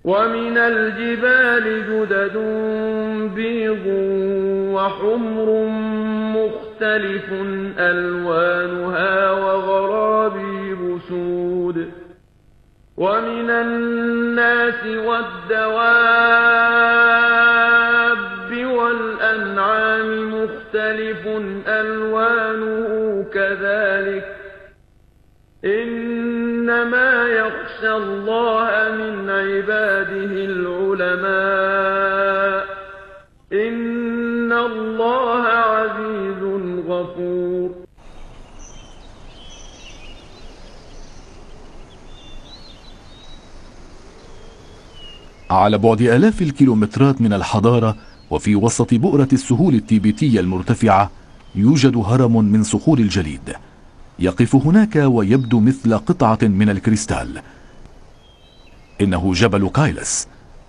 ومن الجبال جدد بيض وحمر مختلف ألوانها وغرابيب سود ومن الناس والدواب والأنعام مختلف ألوانه كذلك إنما يخشى الله من عباده العلماء إن الله عزيز غفور. على بعد آلاف الكيلومترات من الحضارة وفي وسط بؤرة السهول التيبيتية المرتفعة يوجد هرم من صخور الجليد يقف هناك ويبدو مثل قطعة من الكريستال. إنه جبل كايلس،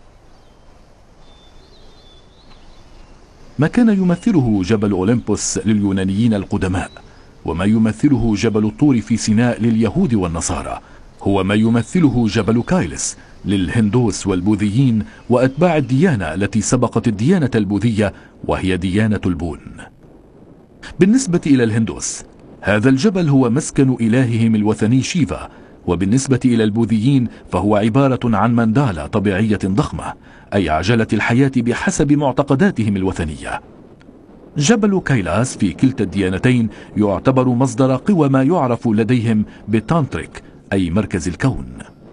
ما كان يمثله جبل أولمبوس لليونانيين القدماء، وما يمثله جبل الطور في سيناء لليهود والنصارى هو ما يمثله جبل كايلس للهندوس والبوذيين وأتباع الديانة التي سبقت الديانة البوذية وهي ديانة البون. بالنسبة إلى الهندوس هذا الجبل هو مسكن إلههم الوثني شيفا، وبالنسبة إلى البوذيين فهو عبارة عن مندالة طبيعية ضخمة، أي عجلة الحياة بحسب معتقداتهم الوثنية. جبل كايلاس في كلتا الديانتين يعتبر مصدر قوى ما يعرف لديهم بتانتريك، أي مركز الكون.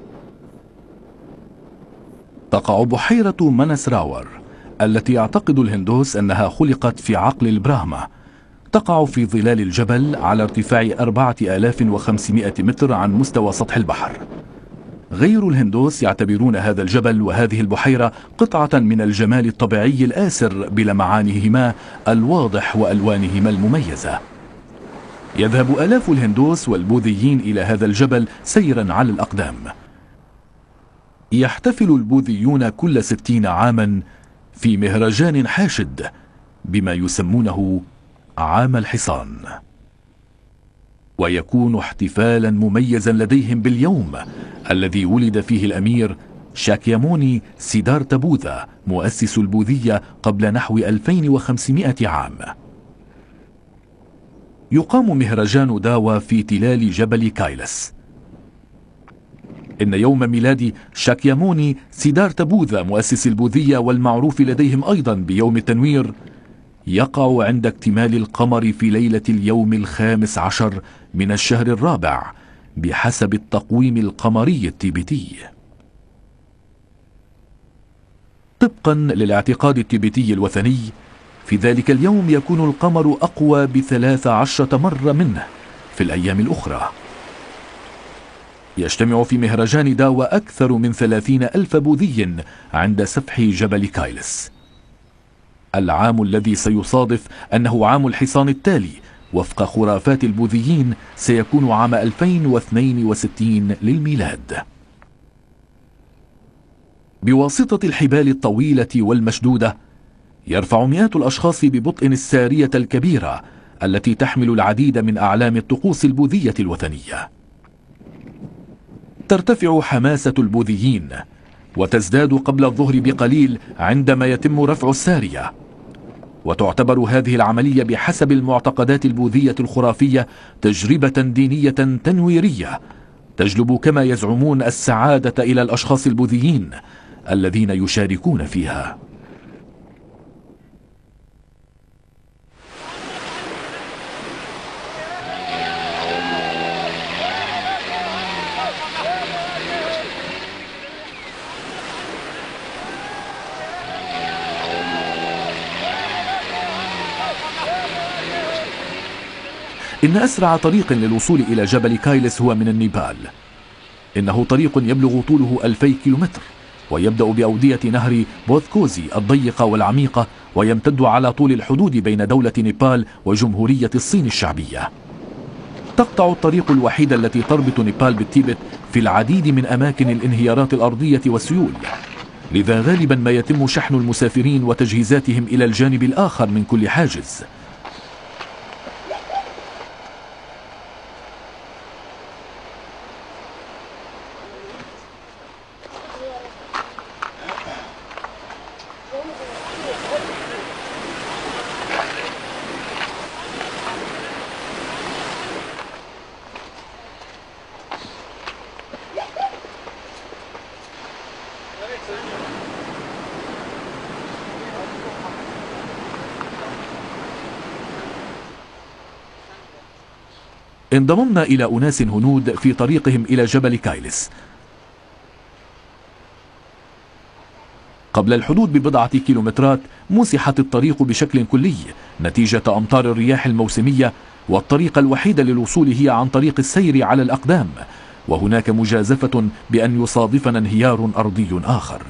تقع بحيرة مانسراور التي يعتقد الهندوس أنها خلقت في عقل البراهما، تقع في ظلال الجبل على ارتفاع 4500 متر عن مستوى سطح البحر. غير الهندوس يعتبرون هذا الجبل وهذه البحيرة قطعة من الجمال الطبيعي الآسر بلمعانهما الواضح وألوانهما المميزة. يذهب آلاف الهندوس والبوذيين إلى هذا الجبل سيرا على الأقدام. يحتفل البوذيون كل 60 عاما في مهرجان حاشد بما يسمونه عام الحصان، ويكون احتفالا مميزا لديهم باليوم الذي ولد فيه الأمير شاكياموني سيدارتا بوذا مؤسس البوذية قبل نحو 2500 عام. يقام مهرجان داوا في تلال جبل كايلس. إن يوم ميلاد شاكياموني سيدارتا بوذا مؤسس البوذية والمعروف لديهم أيضا بيوم التنوير يقع عند اكتمال القمر في ليلة اليوم 15 من الشهر الرابع بحسب التقويم القمري التيبيتي. طبقا للاعتقاد التيبيتي الوثني في ذلك اليوم يكون القمر أقوى ب13 مرة منه في الأيام الأخرى. يجتمع في مهرجان داوا أكثر من 30,000 بوذي عند سفح جبل كايلس. العام الذي سيصادف أنه عام الحصان التالي وفق خرافات البوذيين سيكون عام 2062 للميلاد. بواسطة الحبال الطويلة والمشدودة يرفع مئات الأشخاص ببطء السارية الكبيرة التي تحمل العديد من أعلام الطقوس البوذية الوثنية. ترتفع حماسة البوذيين وتزداد قبل الظهر بقليل عندما يتم رفع السارية، وتعتبر هذه العملية بحسب المعتقدات البوذية الخرافية تجربة دينية تنويرية تجلب كما يزعمون السعادة إلى الأشخاص البوذيين الذين يشاركون فيها. إن أسرع طريق للوصول إلى جبل كايلس هو من النيبال. إنه طريق يبلغ طوله 2000 كيلومتر ويبدأ بأودية نهر بوذكوزي الضيقة والعميقة ويمتد على طول الحدود بين دولة نيبال وجمهورية الصين الشعبية. تقطع الطريق الوحيدة التي تربط نيبال بالتيبت في العديد من أماكن الانهيارات الأرضية والسيول، لذا غالبا ما يتم شحن المسافرين وتجهيزاتهم إلى الجانب الآخر من كل حاجز. انضممنا إلى أناس هنود في طريقهم إلى جبل كايلس. قبل الحدود ببضعة كيلومترات مسحت الطريق بشكل كلي نتيجة أمطار الرياح الموسمية، والطريقة الوحيدة للوصول هي عن طريق السير على الأقدام، وهناك مجازفة بأن يصادفنا انهيار أرضي آخر.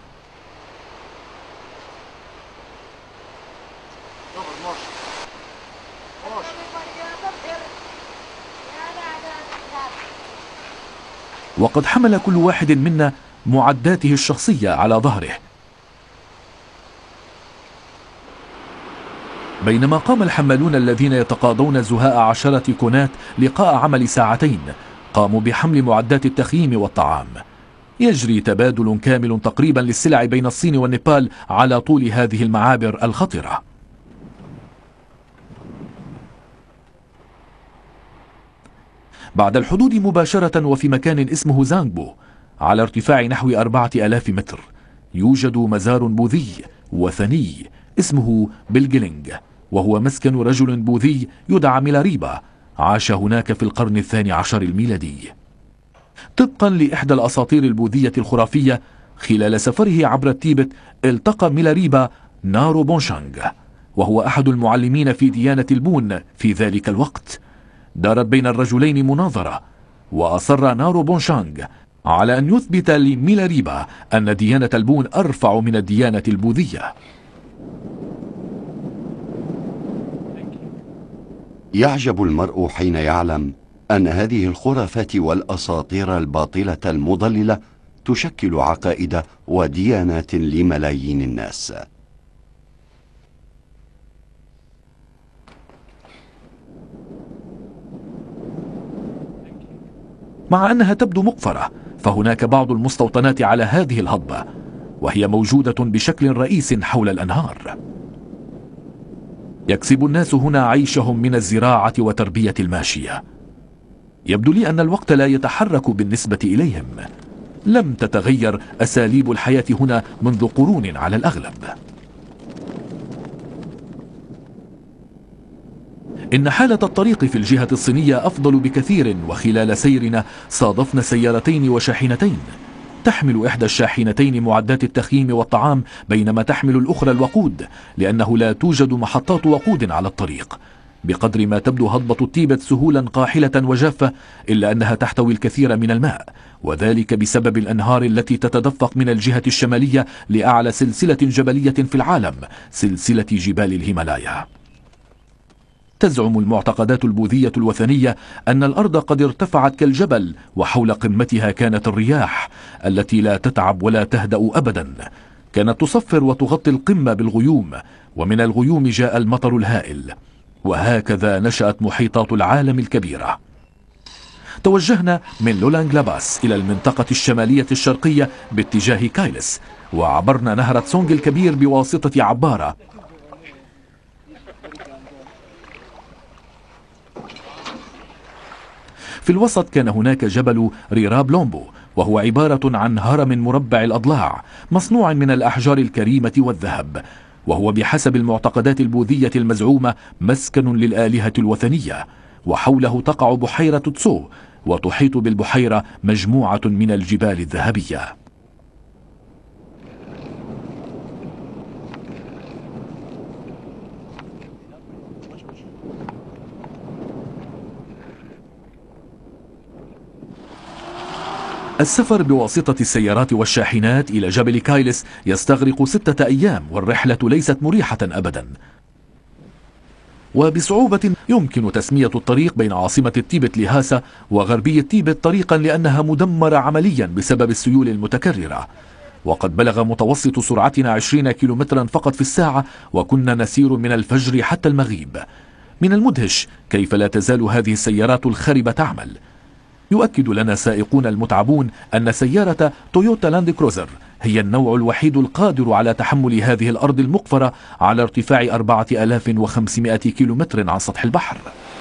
وقد حمل كل واحد منا معداته الشخصية على ظهره، بينما قام الحمالون الذين يتقاضون زهاء 10 كونات لقاء عمل 2 ساعات قاموا بحمل معدات التخييم والطعام. يجري تبادل كامل تقريبا للسلع بين الصين والنيبال على طول هذه المعابر الخطرة. بعد الحدود مباشرة وفي مكان اسمه زانغبو على ارتفاع نحو 4000 متر يوجد مزار بوذي وثني اسمه بلجلينج، وهو مسكن رجل بوذي يدعى ميلاريبا عاش هناك في القرن 12 الميلادي. طبقا لإحدى الأساطير البوذية الخرافية، خلال سفره عبر التيبت التقى ميلاريبا نارو بونشانغ، وهو أحد المعلمين في ديانة البون في ذلك الوقت. دارت بين الرجلين مناظرة، وأصر نارو بونشانغ على أن يثبت لميلاريبا أن ديانة البون أرفع من الديانة البوذية. يعجب المرء حين يعلم أن هذه الخرافات والأساطير الباطلة المضللة تشكل عقائد وديانات لملايين الناس. مع أنها تبدو مقفرة، فهناك بعض المستوطنات على هذه الهضبة، وهي موجودة بشكل رئيس حول الأنهار. يكسب الناس هنا عيشهم من الزراعة وتربية الماشية. يبدو لي أن الوقت لا يتحرك بالنسبة إليهم. لم تتغير أساليب الحياة هنا منذ قرون على الأغلب. إن حالة الطريق في الجهة الصينية أفضل بكثير، وخلال سيرنا صادفنا سيارتين وشاحنتين. تحمل إحدى الشاحنتين معدات التخييم والطعام، بينما تحمل الأخرى الوقود، لأنه لا توجد محطات وقود على الطريق. بقدر ما تبدو هضبة التيبت سهولا قاحلة وجافة، إلا أنها تحتوي الكثير من الماء، وذلك بسبب الأنهار التي تتدفق من الجهة الشمالية لأعلى سلسلة جبلية في العالم، سلسلة جبال الهيمالايا. تزعم المعتقدات البوذية الوثنية أن الأرض قد ارتفعت كالجبل، وحول قمتها كانت الرياح التي لا تتعب ولا تهدأ أبدا. كانت تصفر وتغطي القمة بالغيوم، ومن الغيوم جاء المطر الهائل، وهكذا نشأت محيطات العالم الكبيرة. توجهنا من لولانغ لاباس إلى المنطقة الشمالية الشرقية باتجاه كايلس، وعبرنا نهر تسونغ الكبير بواسطة عبارة. في الوسط كان هناك جبل ريراب لومبو، وهو عبارة عن هرم مربع الأضلاع مصنوع من الأحجار الكريمة والذهب، وهو بحسب المعتقدات البوذية المزعومة مسكن للآلهة الوثنية. وحوله تقع بحيرة تسو، وتحيط بالبحيرة مجموعة من الجبال الذهبية. السفر بواسطة السيارات والشاحنات إلى جبل كايلس يستغرق 6 أيام، والرحلة ليست مريحة أبدا. وبصعوبة يمكن تسمية الطريق بين عاصمة التيبت لهاسا وغربي التيبت طريقا، لأنها مدمرة عمليا بسبب السيول المتكررة. وقد بلغ متوسط سرعتنا 20 كيلومترا فقط في الساعة، وكنا نسير من الفجر حتى المغيب. من المدهش كيف لا تزال هذه السيارات الخربة تعمل. يؤكد لنا سائقون المتعبون أن سيارة تويوتا لاند كروزر هي النوع الوحيد القادر على تحمل هذه الأرض المقفرة على ارتفاع 4500 كيلومتر عن سطح البحر.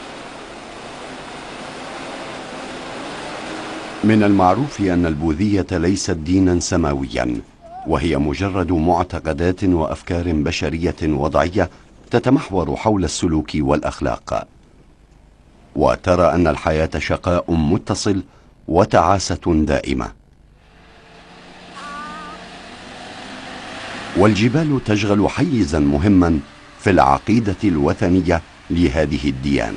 من المعروف أن البوذية ليست دينا سماويا، وهي مجرد معتقدات وأفكار بشرية وضعية تتمحور حول السلوك والأخلاق. وترى أن الحياة شقاء متصل وتعاسة دائمة. والجبال تشغل حيزا مهما في العقيدة الوثنية لهذه الديانة.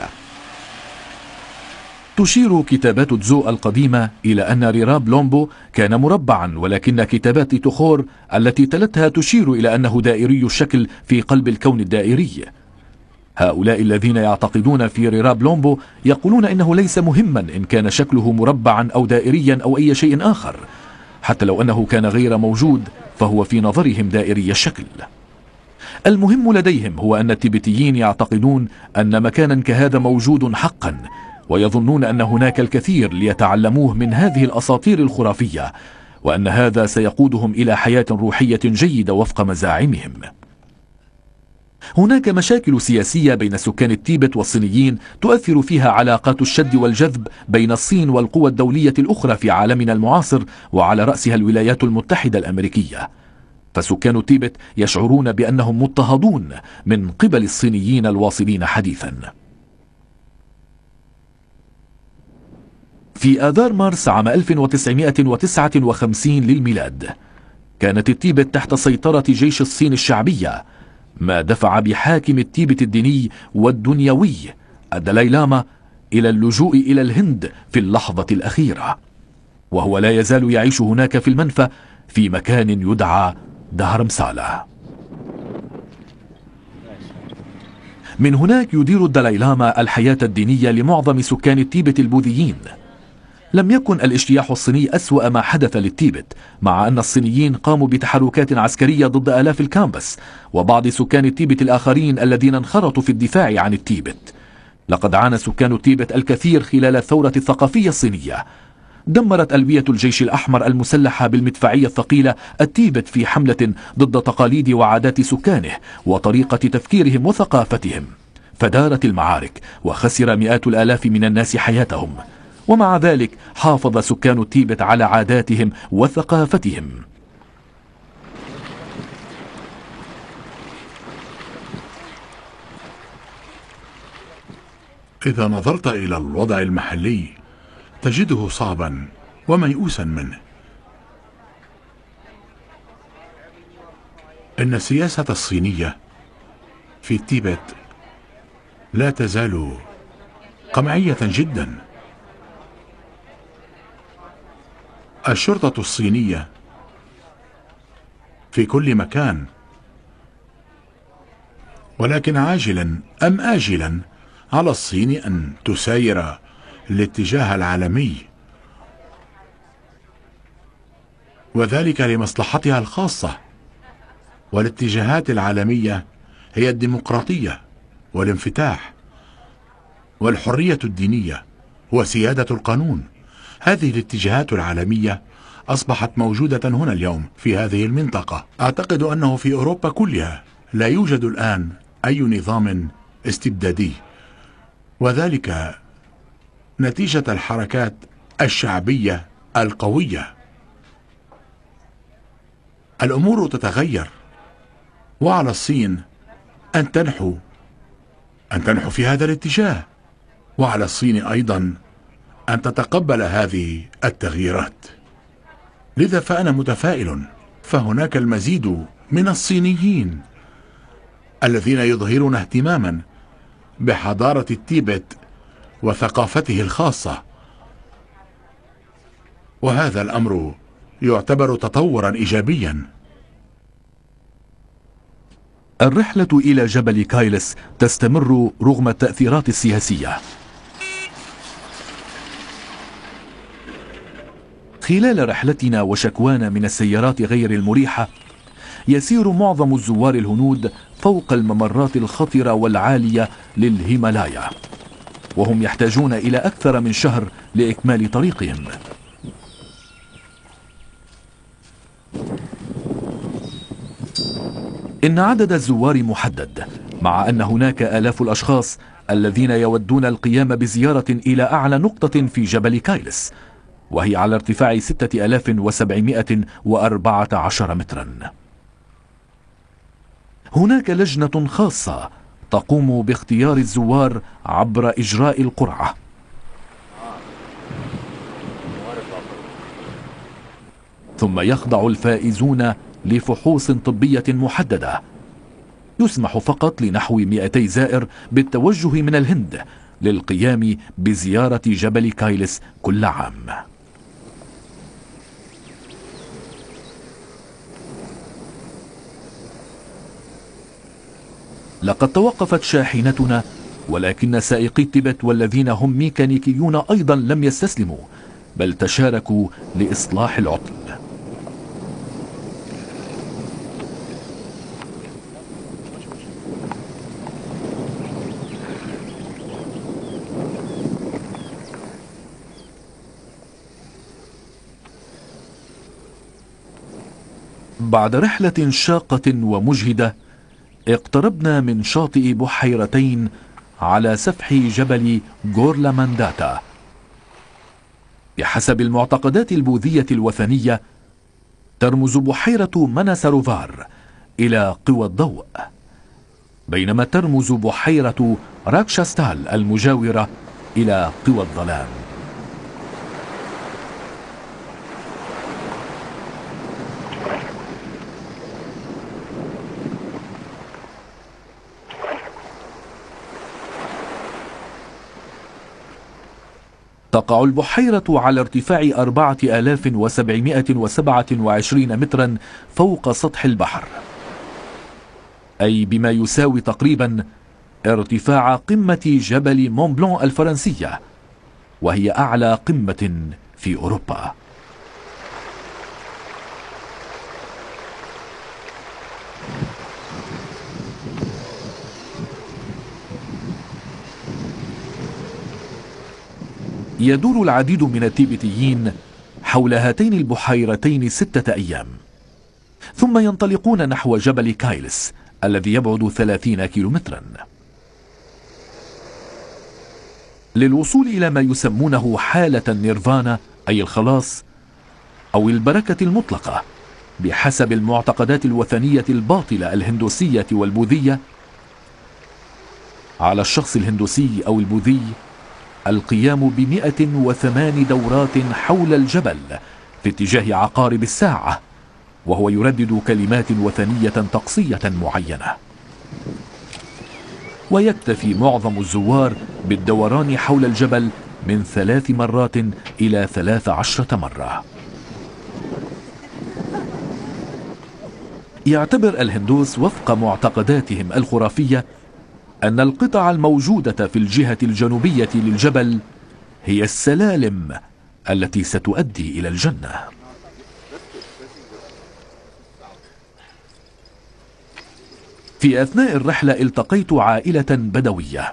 تشير كتابات تزو القديمة إلى أن ريراب لومبو كان مربعا، ولكن كتابات تخور التي تلتها تشير إلى أنه دائري الشكل في قلب الكون الدائري. هؤلاء الذين يعتقدون في ريراب لومبو يقولون إنه ليس مهما إن كان شكله مربعا أو دائريا أو أي شيء آخر، حتى لو أنه كان غير موجود فهو في نظرهم دائري الشكل. المهم لديهم هو أن التبتيين يعتقدون أن مكانا كهذا موجود حقا، ويظنون أن هناك الكثير ليتعلموه من هذه الأساطير الخرافية، وأن هذا سيقودهم إلى حياة روحية جيدة وفق مزاعمهم. هناك مشاكل سياسية بين سكان التيبت والصينيين تؤثر فيها علاقات الشد والجذب بين الصين والقوى الدولية الأخرى في عالمنا المعاصر، وعلى رأسها الولايات المتحدة الأمريكية. فسكان التيبت يشعرون بأنهم مضطهدون من قبل الصينيين الواصلين حديثا. في آذار مارس عام 1959 للميلاد كانت التيبت تحت سيطرة جيش الصين الشعبية، ما دفع بحاكم التيبت الديني والدنيوي الدلاي لاما إلى اللجوء إلى الهند في اللحظة الأخيرة، وهو لا يزال يعيش هناك في المنفى في مكان يدعى دهرمسالا. من هناك يدير الدلاي لاما الحياة الدينية لمعظم سكان التيبت البوذيين. لم يكن الاجتياح الصيني أسوأ ما حدث للتيبت، مع أن الصينيين قاموا بتحركات عسكرية ضد آلاف الكامبس وبعض سكان التيبت الآخرين الذين انخرطوا في الدفاع عن التيبت. لقد عانى سكان التيبت الكثير خلال الثورة الثقافية الصينية. دمرت ألوية الجيش الأحمر المسلحة بالمدفعية الثقيلة التيبت في حملة ضد تقاليد وعادات سكانه وطريقة تفكيرهم وثقافتهم، فدارت المعارك وخسر مئات الآلاف من الناس حياتهم. ومع ذلك حافظ سكان التيبت على عاداتهم وثقافتهم. إذا نظرت إلى الوضع المحلي تجده صعبا وميؤوسا منه. إن السياسة الصينية في التيبت لا تزال قمعية جدا. الشرطة الصينية في كل مكان، ولكن عاجلا أم آجلا على الصين أن تساير الاتجاه العالمي، وذلك لمصلحتها الخاصة. والاتجاهات العالمية هي الديمقراطية والانفتاح والحرية الدينية وسيادة القانون. هذه الاتجاهات العالمية أصبحت موجودة هنا اليوم في هذه المنطقة. أعتقد أنه في أوروبا كلها لا يوجد الآن أي نظام استبدادي، وذلك نتيجة الحركات الشعبية القوية. الأمور تتغير، وعلى الصين أن تنحو في هذا الاتجاه، وعلى الصين أيضا أن تتقبل هذه التغييرات. لذا فأنا متفائل، فهناك المزيد من الصينيين الذين يظهرون اهتماما بحضارة التيبت وثقافته الخاصة، وهذا الأمر يعتبر تطورا إيجابيا. الرحلة إلى جبل كايلس تستمر رغم التأثيرات السياسية. خلال رحلتنا وشكوانا من السيارات غير المريحة، يسير معظم الزوار الهنود فوق الممرات الخطرة والعالية للهيمالايا، وهم يحتاجون إلى أكثر من شهر لإكمال طريقهم. إن عدد الزوار محدد، مع أن هناك آلاف الأشخاص الذين يودون القيام بزيارة إلى أعلى نقطة في جبل كايلس، وهي على ارتفاع 6714 مترا. هناك لجنة خاصة تقوم باختيار الزوار عبر إجراء القرعة. ثم يخضع الفائزون لفحوص طبية محددة. يسمح فقط لنحو 200 زائر بالتوجه من الهند للقيام بزيارة جبل كايلس كل عام. لقد توقفت شاحنتنا، ولكن سائقي التبت والذين هم ميكانيكيون أيضا لم يستسلموا، بل تشاركوا لإصلاح العطل. بعد رحلة شاقة ومجهدة اقتربنا من شاطئ بحيرتين على سفح جبل غورلامانداتا. بحسب المعتقدات البوذية الوثنية ترمز بحيرة ماناساروفار إلى قوى الضوء، بينما ترمز بحيرة راكشاستال المجاورة إلى قوى الظلام. تقع البحيرة على ارتفاع 4727 مترا فوق سطح البحر، أي بما يساوي تقريبا ارتفاع قمة جبل مون بلون الفرنسية، وهي أعلى قمة في أوروبا. يدور العديد من التيبتيين حول هاتين البحيرتين 6 أيام، ثم ينطلقون نحو جبل كايلس الذي يبعد 30 كيلومترا للوصول إلى ما يسمونه حالة النيرفانا، أي الخلاص أو البركة المطلقة بحسب المعتقدات الوثنية الباطلة الهندوسية والبوذية. على الشخص الهندوسي أو البوذي القيام ب108 دورات حول الجبل في اتجاه عقارب الساعة، وهو يردد كلمات وثنية طقسية معينة. ويكتفي معظم الزوار بالدوران حول الجبل من 3 مرات إلى 13 مرة. يعتبر الهندوس وفق معتقداتهم الخرافية أن القطع الموجودة في الجهة الجنوبية للجبل هي السلالم التي ستؤدي إلى الجنة. في أثناء الرحلة التقيت عائلة بدوية.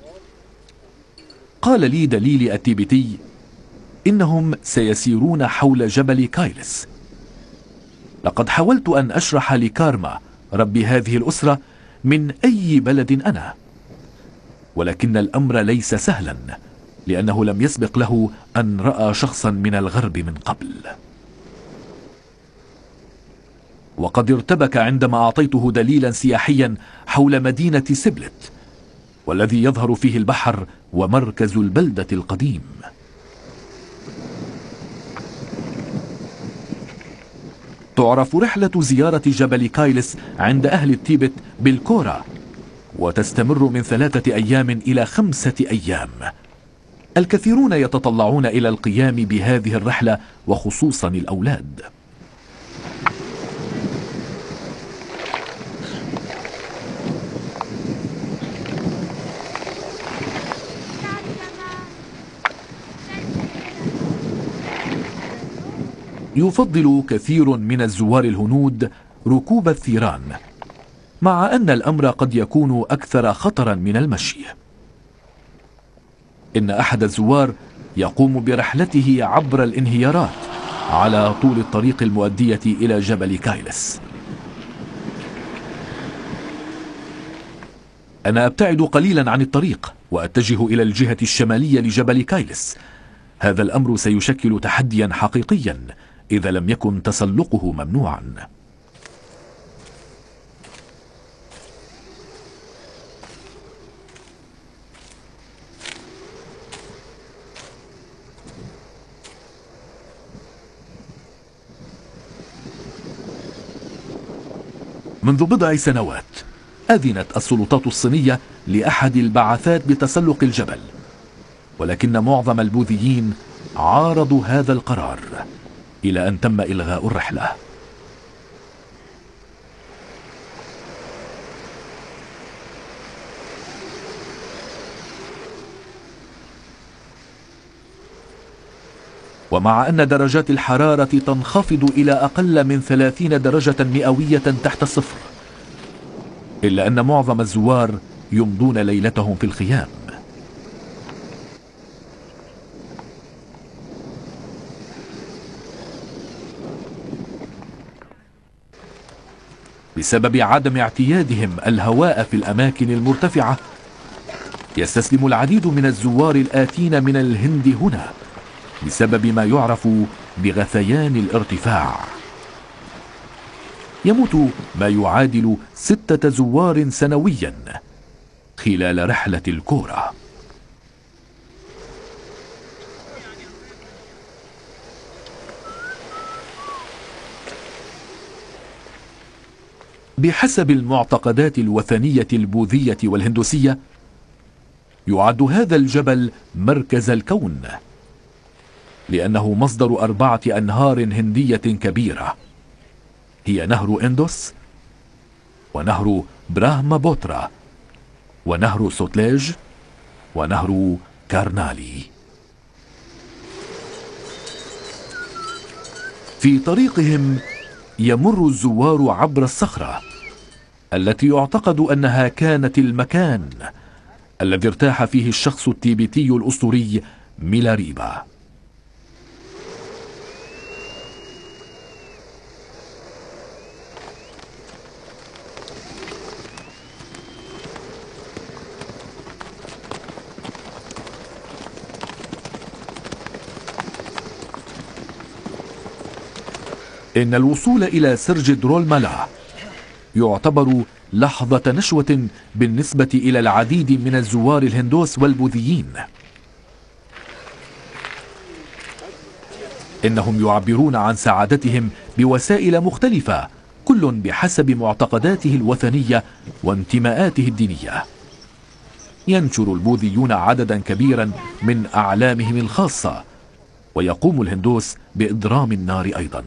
قال لي دليلي التيبتي إنهم سيسيرون حول جبل كايلس. لقد حاولت أن أشرح لكارما رب هذه الأسرة من أي بلد أنا، ولكن الأمر ليس سهلا لأنه لم يسبق له أن رأى شخصا من الغرب من قبل. وقد ارتبك عندما أعطيته دليلا سياحيا حول مدينة سبلت، والذي يظهر فيه البحر ومركز البلدة القديم. تعرف رحلة زيارة جبل كايلس عند أهل التيبت بالكورا، وتستمر من 3 أيام إلى 5 أيام. الكثيرون يتطلعون إلى القيام بهذه الرحلة، وخصوصا الأولاد. يفضل كثير من الزوار الهنود ركوب الثيران، مع أن الأمر قد يكون أكثر خطرا من المشي. إن أحد الزوار يقوم برحلته عبر الانهيارات على طول الطريق المؤدية إلى جبل كايلس. أنا أبتعد قليلا عن الطريق وأتجه إلى الجهة الشمالية لجبل كايلس. هذا الأمر سيشكل تحديا حقيقيا إذا لم يكن تسلقه ممنوعا. منذ بضع سنوات أذنت السلطات الصينية لأحد البعثات بتسلق الجبل، ولكن معظم البوذيين عارضوا هذا القرار إلى أن تم إلغاء الرحلة. ومع أن درجات الحرارة تنخفض إلى أقل من 30 درجة مئوية تحت الصفر، إلا أن معظم الزوار يمضون ليلتهم في الخيام. بسبب عدم اعتيادهم الهواء في الأماكن المرتفعة، يستسلم العديد من الزوار الآتين من الهند هنا بسبب ما يعرف بغثيان الارتفاع. يموت ما يعادل 6 زوار سنويا خلال رحلة الكورة. بحسب المعتقدات الوثنية البوذية والهندوسية، يعد هذا الجبل مركز الكون، لأنه مصدر 4 أنهار هندية كبيرة، هي نهر إندوس، ونهر براهما بوترا، ونهر سوتليج، ونهر كارنالي. في طريقهم يمر الزوار عبر الصخرة التي يعتقد أنها كانت المكان الذي ارتاح فيه الشخص التيبيتي الأسطوري ميلاريبا. إن الوصول إلى سرج درول مالا يعتبر لحظة نشوة بالنسبة إلى العديد من الزوار الهندوس والبوذيين. إنهم يعبرون عن سعادتهم بوسائل مختلفة، كل بحسب معتقداته الوثنية وانتماءاته الدينية. ينشر البوذيون عددا كبيرا من أعلامهم الخاصة، ويقوم الهندوس بإضرام النار أيضا.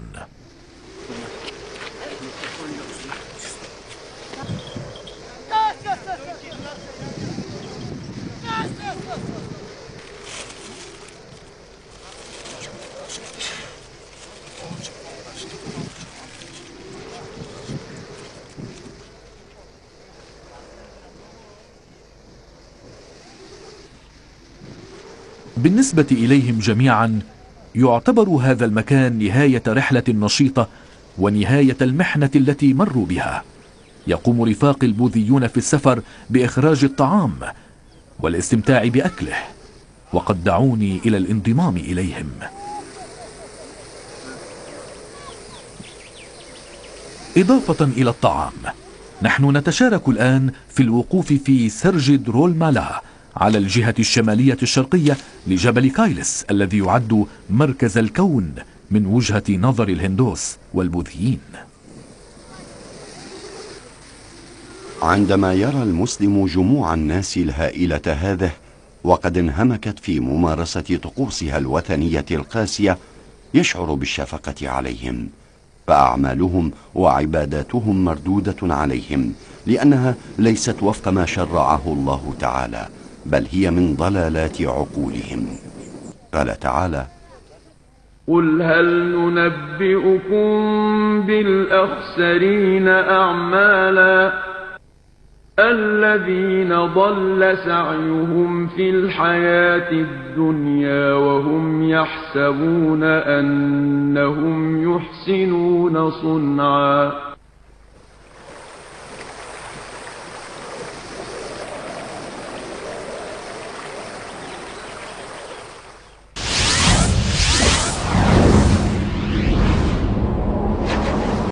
بالنسبة إليهم جميعا يعتبر هذا المكان نهاية رحلة نشيطة ونهاية المحنة التي مروا بها. يقوم رفاق البوذيون في السفر بإخراج الطعام والاستمتاع بأكله، وقد دعوني إلى الانضمام إليهم. إضافة إلى الطعام، نحن نتشارك الآن في الوقوف في سرج درول مالا على الجهة الشمالية الشرقية لجبل كايلس، الذي يعد مركز الكون من وجهة نظر الهندوس والبوذيين. عندما يرى المسلم جموع الناس الهائلة هذه وقد انهمكت في ممارسة طقوسها الوثنية القاسية، يشعر بالشفقة عليهم، فأعمالهم وعباداتهم مردودة عليهم، لأنها ليست وفق ما شرعه الله تعالى، بل هي من ضلالات عقولهم. قال تعالى: قل هل ننبئكم بالأخسرين أعمالا الذين ضل سعيهم في الحياة الدنيا وهم يحسبون أنهم يحسنون صنعا.